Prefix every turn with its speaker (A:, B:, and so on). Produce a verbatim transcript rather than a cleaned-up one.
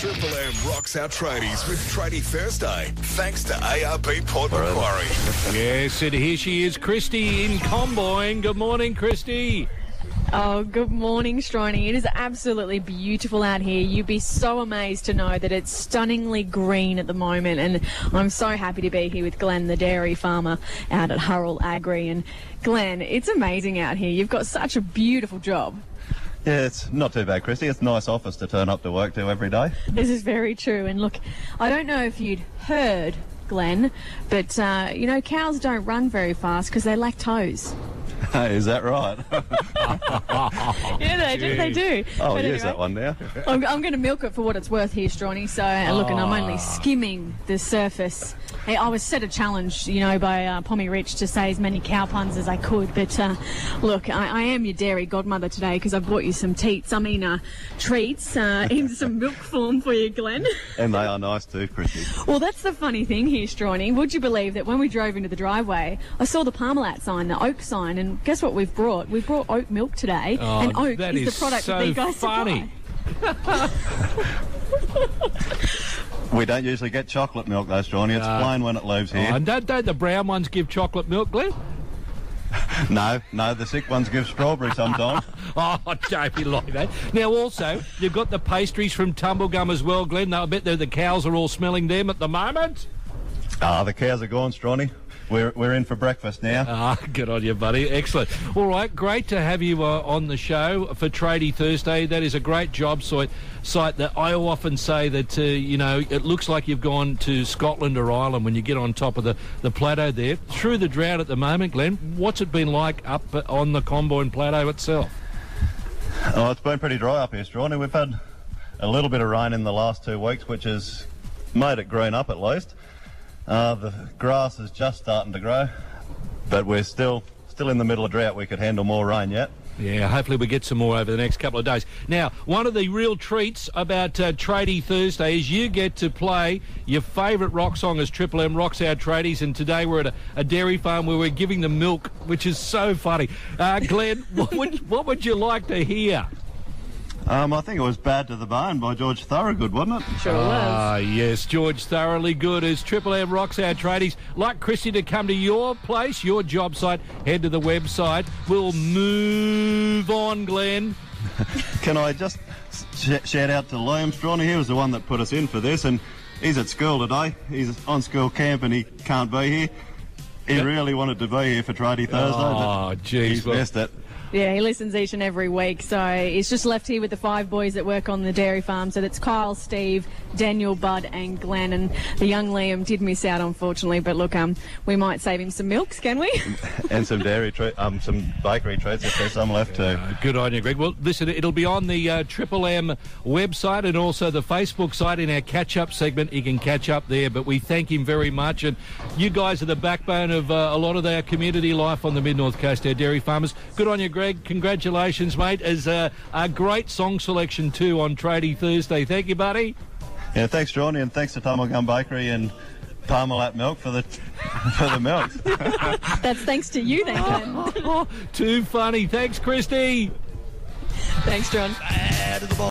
A: Triple M rocks our tradies with Tradie Thursday, thanks to A R B Port Macquarie.
B: Yes, and here she is, Christy in Comboyne. Good morning, Christy.
C: Oh, good morning, Stroney. It is absolutely beautiful out here. You'd be so amazed to know that it's stunningly green at the moment, and I'm so happy to be here with Glenn, the dairy farmer out at Hurrell Agri. And Glenn, it's amazing out here. You've got such a beautiful job.
D: Yeah, it's not too bad, Christy. It's a nice office to turn up to work to every day.
C: This is very true. And look, I don't know if you'd heard, Glenn, but, uh, you know, cows don't run very fast because they lack toes.
D: Is that right?
C: Yeah, they do. They do.
D: I'll
C: But
D: use
C: anyway,
D: that one now.
C: I'm, I'm going to milk it for what it's worth here, Stroney. So, uh, look, and I'm only skimming the surface. Hey, I was set a challenge, you know, by uh, Pommy Rich to say as many cow puns as I could. But, uh, look, I, I am your dairy godmother today because I brought you some teats, I mean, uh, treats uh, in some milk form for you, Glenn.
D: And they are nice too, Christy.
C: Well, that's the funny thing here, Stroney. Would you believe that when we drove into the driveway, I saw the Parmalat sign, the oak sign, and guess what we've brought? We've brought oat milk today,
B: Oh,
C: and oat
B: that
C: is,
B: is
C: the product
B: so
C: that these guys
B: funny.
C: supply.
D: We don't usually get chocolate milk though, Strawny. It's
B: No.
D: plain when it leaves
B: Oh,
D: here.
B: and don't, don't the brown ones give chocolate milk, Glenn?
D: No, no, the sick ones give strawberry sometimes.
B: Oh, don't be like that. Now, also, you've got the pastries from Tumblegum as well, Glenn. I bet the, the cows are all smelling them at the moment.
D: Ah, the cows are gone, Strawny. We're, we're in for breakfast now.
B: Ah, good on you, buddy. Excellent. All right, great to have you uh, on the show for Tradie Thursday. That is a great job site. Site that I often say that, uh, you know, it looks like you've gone to Scotland or Ireland when you get on top of the, the plateau there. Through the drought at the moment, Glenn, what's it been like up on the Comboyne Plateau itself?
D: Oh, it's been pretty dry up here, Strawny. We've had a little bit of rain in the last two weeks, which has made it green up at least. Uh, the grass is just starting to grow, but we're still still in the middle of drought. We could handle more rain yet.
B: Yeah, hopefully we get some more over the next couple of days. Now, one of the real treats about uh, Tradie Thursday is you get to play your favourite rock song as Triple M rocks our tradies, and today we're at a, a dairy farm where we're giving them milk, which is so funny. Uh, Glenn, what would, what would you like to hear?
D: Um, I think it was Bad to the Bone by George Thorogood, wasn't it?
C: Sure was.
B: Ah, yes, George Thoroughly Good as Triple M rocks our tradies. Like Christy to come to your place, your job site, head to the website. We'll move on, Glenn.
D: Can I just sh- shout out to Liam Strawny? He was the one that put us in for this, and he's at school today. He's on school camp and he can't be here. He
B: Yep.
D: really wanted to be here for Tradie Thursday,
B: Oh,
D: but
B: geez,
D: he's
B: well-
D: missed it.
C: Yeah, he listens each and every week. So he's just left here with the five boys that work on the dairy farm. So that's Kyle, Steve, Daniel, Bud and Glenn. And the young Liam did miss out, unfortunately. But look, um, we might save him some milks, can we?
D: And some dairy treat, um, some bakery treats if there's some left too.
B: Uh, good on you, Greg. Well, listen, it'll be on the uh, Triple M website and also the Facebook site in our catch-up segment. You can catch up there, but we thank him very much. And you guys are the backbone of uh, a lot of our community life on the Mid-North Coast, our dairy farmers. Good on you, Greg. Congratulations, mate, as uh, a great song selection too on Tradie Thursday. Thank you, buddy.
D: Yeah, thanks, Johnny, and thanks to Tumblegum Bakery and Parmalat Milk for the for the milk.
C: That's thanks to you then, Glenn.
B: Oh, too funny. Thanks, Christy.
C: Thanks, John.
B: Out of the box.